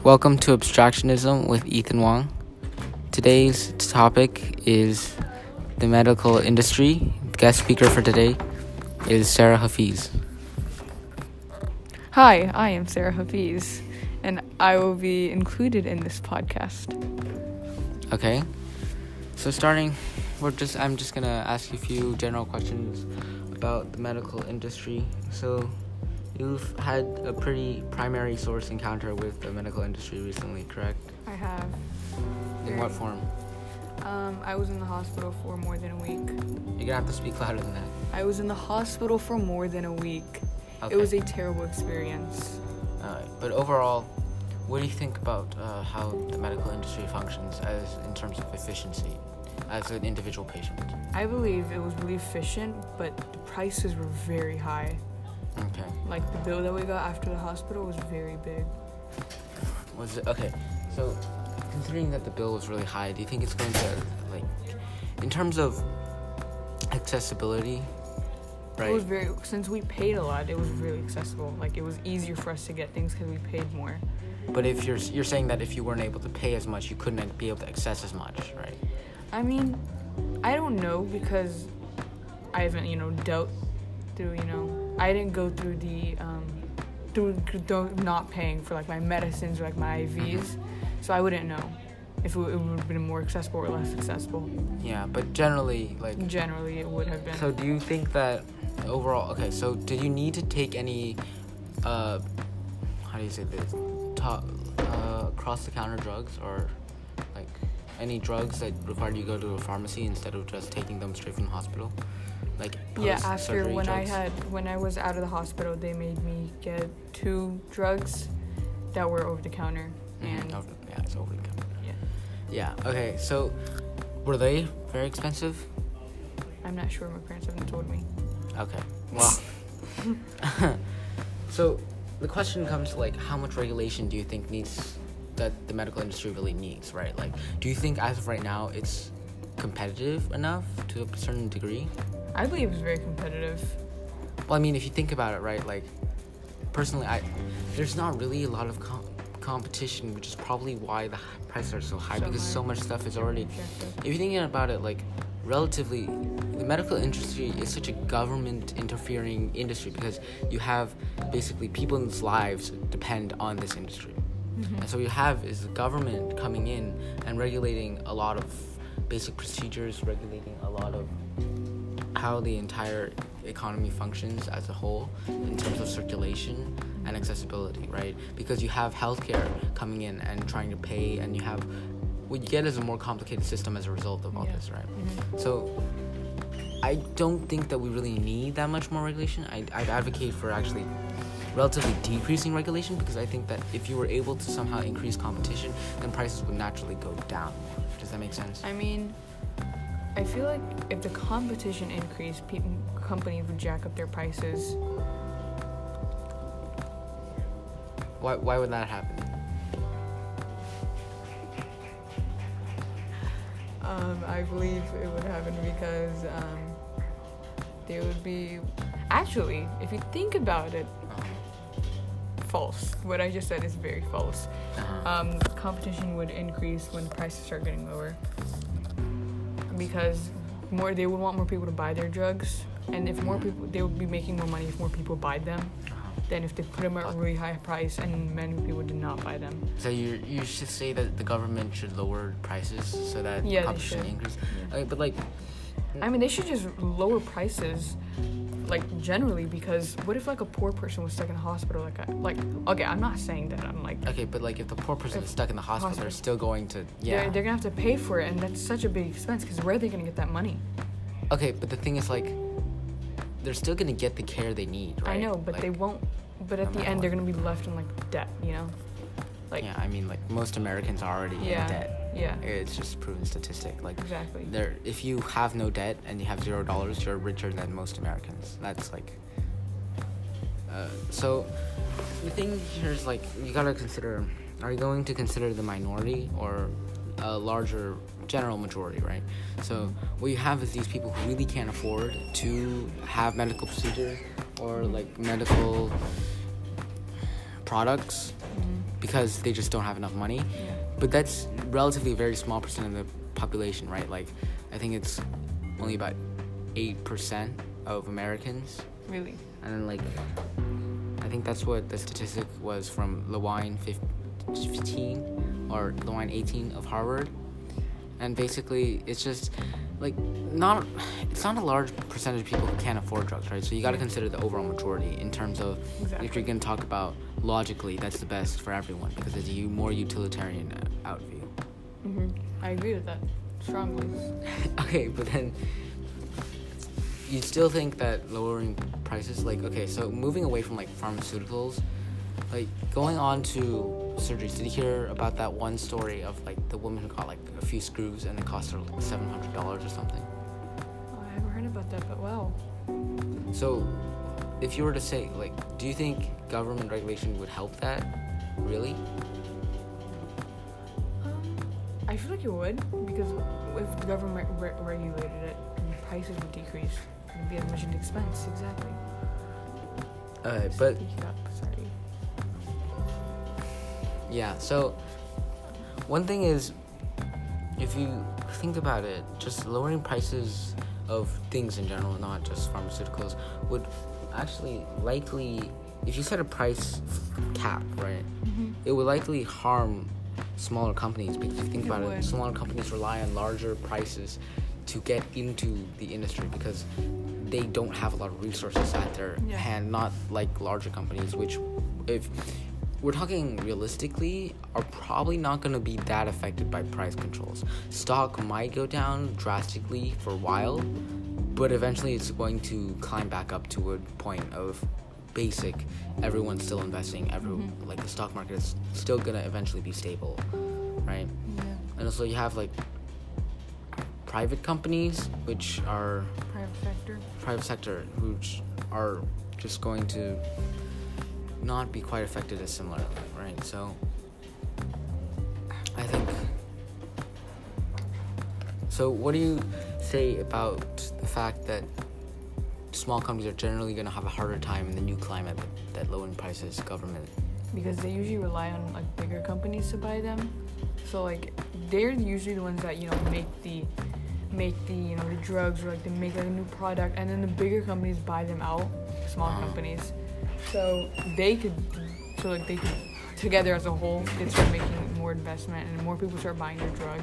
Welcome to Abstractionism with Ethan Wong. Today's topic is the medical industry. The guest speaker for today is Sarah Hafiz. Hi, I am Sarah Hafiz, and I will be included in this podcast. Okay, so starting, I'm just gonna ask you a few general questions about the medical industry. So, you've had a pretty primary source encounter with the medical industry recently, correct? I have. In what form? I was in the hospital for more than a week. You're gonna have to speak louder than that. I was in the hospital for more than a week. Okay. It was a terrible experience. But overall, what do you think about how the medical industry functions in terms of efficiency as an individual patient? I believe it was really efficient, but the prices were very high. Okay. Like, the bill that we got after the hospital was very big. Was it okay? So, considering that the bill was really high, do you think it's going to in terms of accessibility? Right. It was since we paid a lot, it was really accessible. Like, it was easier for us to get things because we paid more. But if you're saying that if you weren't able to pay as much, you couldn't be able to access as much, right? I mean, I don't know because I haven't, dealt through, I didn't go through the, through not paying for, my medicines or, my IVs. So I wouldn't know if it would have been more accessible or less accessible. Yeah, but generally, Generally, it would have been. So do you think that overall, okay, so did you need to take any, how do you say this, across-the-counter drugs or, any drugs that required you to go to a pharmacy instead of just taking them straight from the hospital? After when I was out of the hospital, they made me get 2 drugs that were over the counter. And it's over the counter. Yeah. Yeah, okay, so were they very expensive? I'm not sure, my parents haven't told me. Okay, well, so the question comes to, how much regulation do you think that the medical industry really needs, right? Do you think as of right now it's competitive enough to a certain degree? I believe it's very competitive. Well, I mean, if you think about it, right, personally, there's not really a lot of competition, which is probably why the prices are so high, because so much stuff is already... If you're thinking about it, relatively, the medical industry is such a government interfering industry because you have basically people's lives depend on this industry. Mm-hmm. And so what you have is the government coming in and regulating a lot of basic procedures, regulating a lot of how the entire economy functions as a whole in terms of circulation and accessibility, right? Because you have healthcare coming in and trying to pay, and what you get is a more complicated system as a result of all this, right? Mm-hmm. So I don't think that we really need that much more regulation. I'd advocate for actually relatively decreasing regulation, because I think that if you were able to somehow increase competition, then prices would naturally go down. Does that make sense? I mean, I feel like if the competition increased, companies would jack up their prices. Why would that happen? I believe it would happen because there would be... Actually, if you think about it, false. What I just said is very false. Competition would increase when prices start getting lower. Because they would want more people to buy their drugs, and if more people, they would be making more money if more people buy them than if they put them at a really high price and many people did not buy them. So you should say that the government should lower prices so that competition increases. Yeah. Okay, but I mean, they should just lower prices, generally, because what if a poor person was stuck in the hospital? Okay, I'm not saying that. I'm okay, but if the poor person is stuck in the hospital, they're still going to they're gonna have to pay for it, and that's such a big expense. Because where are they gonna get that money? Okay, but the thing is, they're still gonna get the care they need, right? I know, but they won't. But at the end, they're gonna be left in debt, Yeah, I mean, most Americans are already in debt. Yeah. It's just a proven statistic. Exactly. If you have no debt and you have $0, you're richer than most Americans. That's so the thing here is you gotta consider, are you going to consider the minority or a larger general majority, right? So what you have is these people who really can't afford to have medical procedures or medical products because they just don't have enough money. Yeah. But that's relatively a very small percent of the population, right? Like, I think it's only about 8% of Americans. Really? And then, like, I think that's what the statistic was from Lewine 15 or Lewine 18 of Harvard. And basically, it's just, like, it's not a large percentage of people who can't afford drugs, right? So you got to consider the overall majority in terms of, if you're going to talk about logically, that's the best for everyone because it's a more utilitarian out view. I agree with that strongly. Okay, but then you still think that lowering prices, like, okay, so moving away from, like, pharmaceuticals, like, going on to surgeries, did you hear about that one story of, like, the woman who got, like, a few screws and it cost her, like, $700 or something? Oh, I haven't heard about that, but wow. So, if you were to say, like, do you think government regulation would help that? Really? I feel like it would, because if the government regulated it, prices would decrease. It would be as much an expense, exactly. But Sorry. yeah, so one thing is, if you think about it, just lowering prices of things in general, not just pharmaceuticals, would actually likely, if you set a price cap, right, it would likely harm smaller companies, because if you think about it, smaller companies rely on larger prices to get into the industry because they don't have a lot of resources at their hand, not like larger companies, which, if we're talking realistically, are probably not going to be that affected by price controls. Stock might go down drastically for a while, but eventually it's going to climb back up to a point of basic, everyone's still investing, like the stock market is still going to eventually be stable, right? Yeah. And also you have, like, private companies, which are private sector, which are just going to not be quite affected as similarly, right? So I think, so what do you say about the fact that small companies are generally going to have a harder time in the new climate that lowering prices government? Because they usually rely on, like, bigger companies to buy them. So, like, they're usually the ones that, you know, make the you know, the drugs, or, like, they make, like, a new product, and then the bigger companies buy them out, small companies. So they could together as a whole, they start making more investment and more people start buying their drug.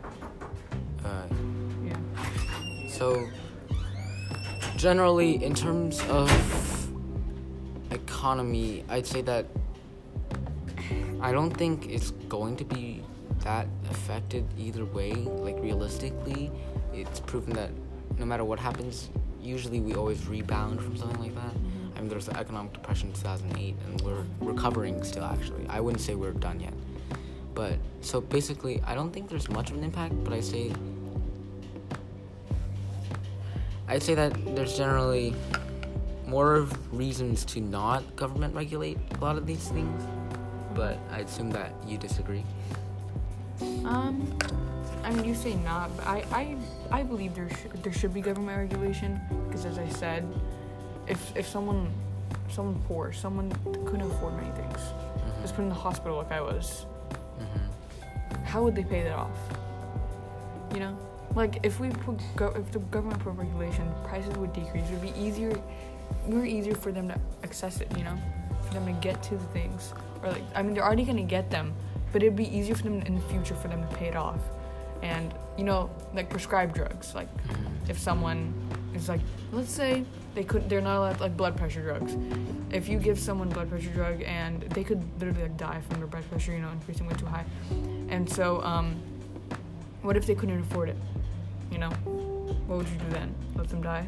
Yeah. So generally, in terms of economy, I'd say that I don't think it's going to be that affected either way. Like, realistically, it's proven that no matter what happens, usually we always rebound from something like that. I mean, there was the economic depression in 2008, and we're recovering still, actually. I wouldn't say we're done yet. But, so basically, I don't think there's much of an impact, but I'd say that there's generally more reasons to not government regulate a lot of these things, but I assume that you disagree. I mean, you say not, but I believe there should be government regulation, because, as I said, if someone poor, someone couldn't afford many things, was put in the hospital like I was, how would they pay that off? You know, like, if the government put regulation, prices would decrease. It would be more easier for them to access it. You know, for them to get to the things, or, like, I mean, they're already gonna get them, but it'd be easier for them in the future for them to pay it off. And, you know, like, prescribed drugs, like, if someone is, like, let's say they're not allowed, like, blood pressure drugs. If you give someone blood pressure drug, and they could literally, like, die from their blood pressure, you know, increasing way too high. And so, what if they couldn't afford it? You know, what would you do then? Let them die?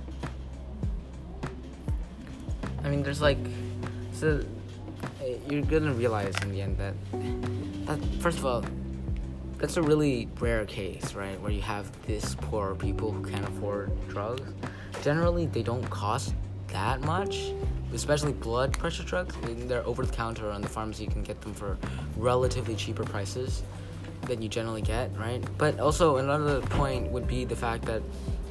I mean, there's, like, so you're gonna realize in the end that first of all, that's a really rare case, right, where you have this poor people who can't afford drugs. Generally, they don't cost that much, especially blood pressure drugs. I mean, they're over the counter on the pharmacy. You can get them for relatively cheaper prices than you generally get, right? But also, another point would be the fact that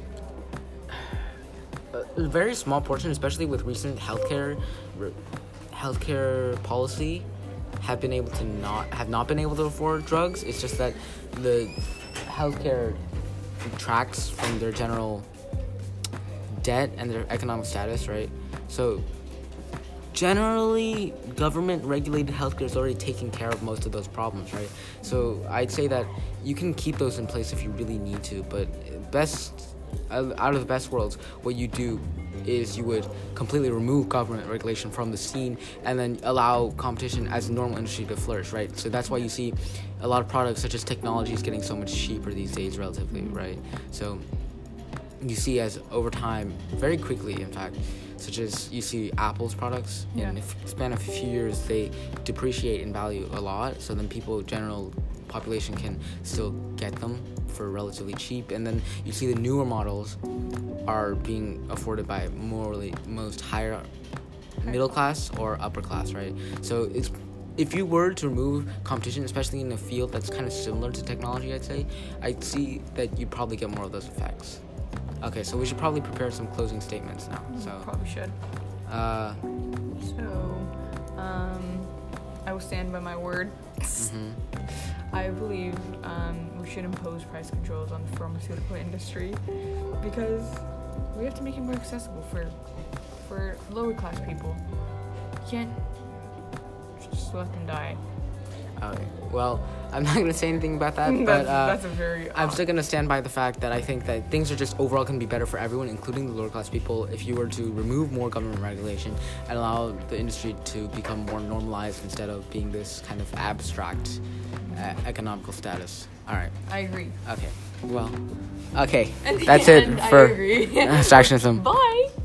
a very small portion, especially with recent healthcare policy, have not been able to afford drugs. It's just that the healthcare tracks from their general debt and their economic status, right? So generally, government regulated healthcare is already taking care of most of those problems, right? So I'd say that you can keep those in place if you really need to, but out of the best worlds, what you do is you would completely remove government regulation from the scene and then allow competition as a normal industry to flourish, right? So that's why you see a lot of products such as technology is getting so much cheaper these days relatively, right? So you see as over time, very quickly in fact, such as you see Apple's products, in the span of a few years they depreciate in value a lot, so then general population can still get them for relatively cheap, and then you see the newer models are being afforded by most higher middle class or upper class, right? So if you were to remove competition, especially in a field that's kind of similar to technology, I'd see that you'd probably get more of those effects. Okay, so we should probably prepare some closing statements now. So probably should. I will stand by my word. I believe we should impose price controls on the pharmaceutical industry because we have to make it more accessible for lower class people. You can't just let them die. Okay. Well, I'm not going to say anything about that, but that's a very... I'm still going to stand by the fact that I think that things are just overall going to be better for everyone, including the lower class people, if you were to remove more government regulation and allow the industry to become more normalized instead of being this kind of abstract economical status. All right. I agree. Okay. Well, okay. That's it for Abstractionism. Bye.